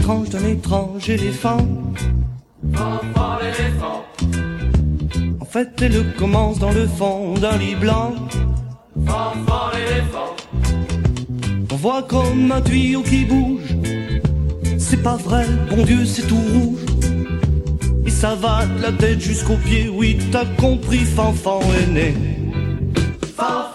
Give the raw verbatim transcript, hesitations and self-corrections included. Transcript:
tranche d'un étrange éléphant. Fanfan l'éléphant. En fait, elle commence dans le fond d'un lit blanc. Fanfan l'éléphant. On voit comme un tuyau qui bouge. C'est pas vrai, bon Dieu, c'est tout rouge. Et ça va de la tête jusqu'aux pieds. Oui, t'as compris, Fanfan est né. Fanfan